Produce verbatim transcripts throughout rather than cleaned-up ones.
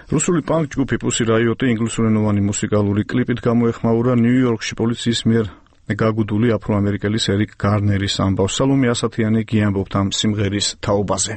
რუსული პანკ ჯგუფი Pussy Riot-ი ინგლისურენოვანი მუსიკალური კლიპით გამოეხმაურა ნიუ-იორკში პოლიციის მიერ გაგუდული აფრო-ამერიკელის ერიკ გარნერის ამბავს. სალომე ასათიანი გიამბობთ ამ სიმღერის თაობაზე.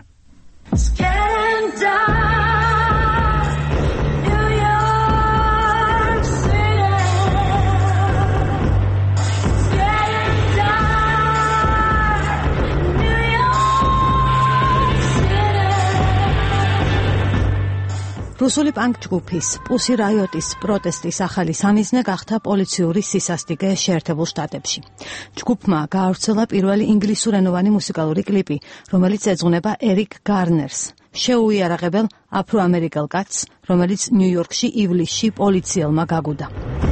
რუსული პანკ ჯგუფის Pussy Riot-ის პროტესტის ახალი სამიზნე გახდა პოლიციური სისასტიკე შეერთებულ შტატებში. ჯგუფმა გაავრცელა პირველი ინგლისურენოვანი მუსიკალური კლიპი, რომელიც ეძღვნება ერიკ გარნერს, შეუიარაღებელ აფრო-ამერიკელ კაცს, რომელიც ნიუ-იორკში ივლისში პოლიციელმა გაგუდა.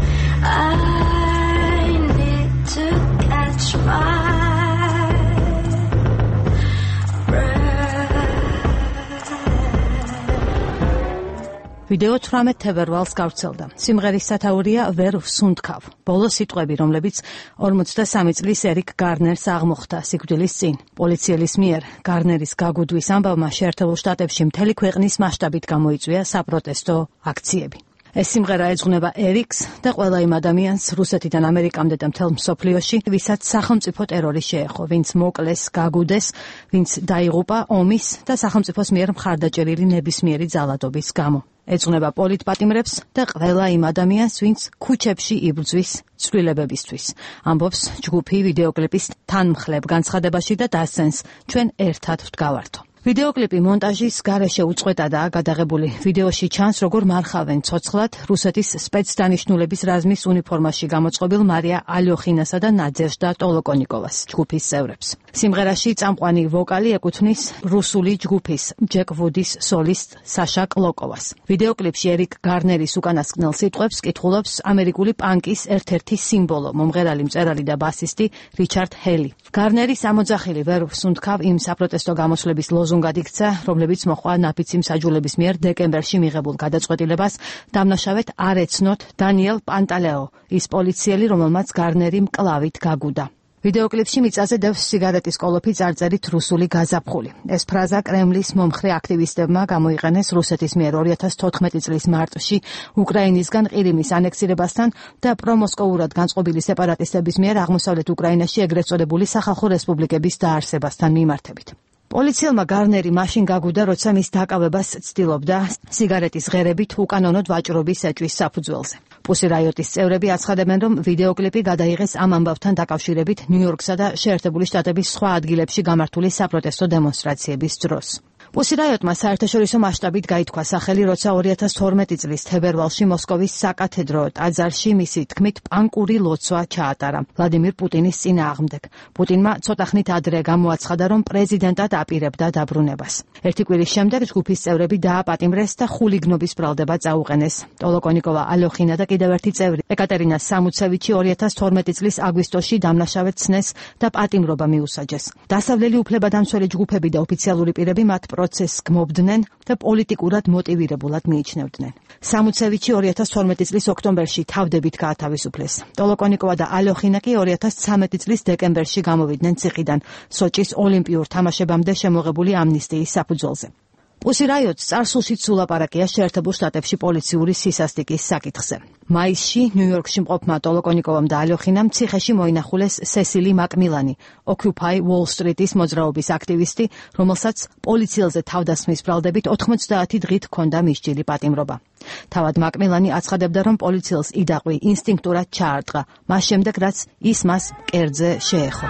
ვიდეო თვრამეტ თებერვალს გავრცელდა. სიმღერის სათაურია ვერ ვსუნთქავ. ბოლო სიტყვები, რომლებიც ორმოცდასამი წლის ერიკ გარნერს აღმოხდა სიკვდილის წინ. პოლიციელის მიერ გარნერის გაგუდვის ამბავმა შეერთებულ შტატებში მთელი ქვეყნის მასშტაბით გამოიწვია საპროტესტო აქციები. ეს სიმღერა ეძღვნება ერიკს და ყველა იმ ადამიანს რუსეთიდან ამერიკამდე და მთელ მსოფლიოში, ვისაც სახელმწიფო ტერორი შეეხო, ვინც მოკლეს, გაგუდეს, ვინც დაიღუპა ომის და სახელმწიფოს მიერ მხარდაჭერილი ნებისმიერი ძალადობის გამო. ეძღვნება პოლიტპატიმრებს და ყველა იმ ადამიანს, ვინც ქუჩებში იბრძვის ცვლილებებისთვის. ამბობს ჯგუფი ვიდეოკლიპის თანმხლებ განცხადებაში და დასცენს ჩვენ ერთად ვდგავართო. ვიდეოკლიპი მონტაჟის გარეშე უწყვეტადაა გადაღებული. ვიდეოში ჩანს, როგორ მარხავენ ცოცხლად რუსეთის სპეცდანიშნულების რაზმის უნიფორმაში გამოწყობილ მარია ალოხინასა და ნადეჟდა ტოლოკონიკოვას, ჯგუფის წევრებს. სიმღერაში წამყვანი ვოკალი ეკუთვნის რუსული ჯგუფის ჯეკ ვუდის სოლისტ საშა კლოკოვას. ვიდეოკლიპში ერიკ გარნერის უკანასკნელ სიტყვებს კითხულობს ამერიკული პანკის ერთ-ერთი სიმბოლო, მომღერალი, მწერალი და ბასისტი რიჩარდ ჰელი. გარნერის ამოძახილი ვერ ვსუნთქავ იმ საპროტესტო გამოსვლების ლოზუნგად იქცა, რომლებიც მოჰყვა ნაფიცი მსაჯულების მიერ დეკემბერში მიღებულ გადაწყვეტილებას დამნაშავედ არ ეცნოთ დანიელ პანტალეო, ის პოლიციელი, რომელმაც გარნერი მკლავით გაგუდა. ვიდეოკლიპში მიწაზე დევს სიგარეტის კოლოფი წარწერით რუსული გაზაფხული. ეს ფრაზა კრემლის მომხრე აქტივისტებმა გამოიყენეს რუსეთის მიერ ორი ათას თოთხმეტი წლის მარტში უკრაინისგან ყირიმის ანექსირებასთან და პრომოსკოვურად განწყობილი სეპარატისტების მიერ აღმოსავლეთ უკრაინაში ეგრეთ წოდებული სახალხო რესპუბლიკების დაარსებასთან მიმართებით. პოლიციელმა გარნერი მაშინ გაგუდა, როცა მის დაკავებას ცდილობდა სიგარეტის ღერებით უკანონოდ ვაჭრობის ეჭვის საფუძველზე. Pussy Riot-ის წევრები აცხადებენ, რომ ვიდეოკლიპი გადაიღეს ამ ამბავთან დაკავშირებით ნიუ-იორკსა და შეერთებული შტატების სხვა ადგილებში გამართული საპროტესტო დემონსტრაციების დროს. Pussy Riot-მა საერთაშორისო მასშტაბით გაითქვა სახელი, როცა ორი ათას თორმეტი წლის თებერვალში მოსკოვის საკათედრო ტაძარში მისი თქმით პანკური ლოცვა ჩაატარა ვლადიმირ პუტინის წინააღმდეგ. პუტინმა ცოტა ხნით ადრე გამოაცხადა, რომ პრეზიდენტად აპირებდა დაბრუნებას. ერთი კვირის შემდეგ ჯგუფის წევრები დააპატიმრეს და ხულიგნობის ბრალდება წაუყენეს. ტოლოკონიკოვა ალოხინა და კიდევ ერთი წევრი ეკატერინა სამუცევიჩი ორი ათას თორმეტი წლის აგვისტოში დამნაშავედ ცნეს და პატიმრობა მიუსაჯეს. დასავლელი უფლებადამცველი ჯგუფები და ოფიციალური პირები მათ პროცესს გმობდნენ და პოლიტიკურად მოტივირებულად მიიჩნევდნენ. სამუცევიჩი ორი ათას თორმეტი წლის ოქტომბერში თავდებით გაათავისუფლეს. ტოლოკონიკოვა და ალოხინა კი ორი ათას ცხრამეტი წლის დეკემბერში გამოვიდნენ ციხიდან, სოჭის ოლიმპიურ თამაშებამდე შემოღებული ამნისტიის საფუძველზე. Pussy Riot-ს წარსულშიც სულაპარაკია შეერთებულ შტატებში პოლიციური სისასტიკის საკითხზე. მაისში ნიუ-იორკში მყოფმა ტოლოკონიკოვამ და ალოხინამ ციხეში მოინახულეს სესილი მაკმილანი, Occupy Wall Street-ის მოძრაობის აქტივისტი, რომელსაც პოლიციელზე თავდასხმის ბრალდებით ოთხმოცდაათი დღით ჰქონდა მისჯილი პატიმრობა. თავად მაკმილანი აცხადებდა, რომ პოლიციელს იდაყვი ინსტინქტურად ჩაარტყა, მას შემდეგ რაც ის მას კერძზე შეეხო.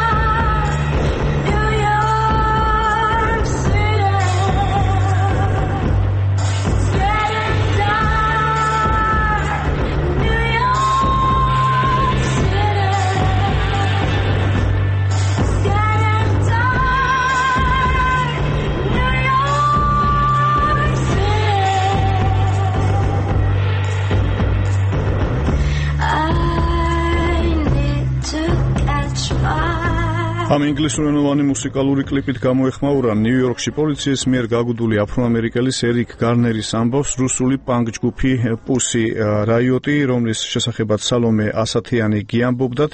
ამ ინგლისურენოვანი მუსიკალური კლიპით გამოეხმაურა ნიუ-იორკში პოლიციის მიერ გაგუდული აფრო-ამერიკელის ერიკ გარნერის ამბავს რუსული პანკ ჯგუფი Pussy Riot-ი, რომლის შესახებაც სალომე ასათიანი გიამბობდათ.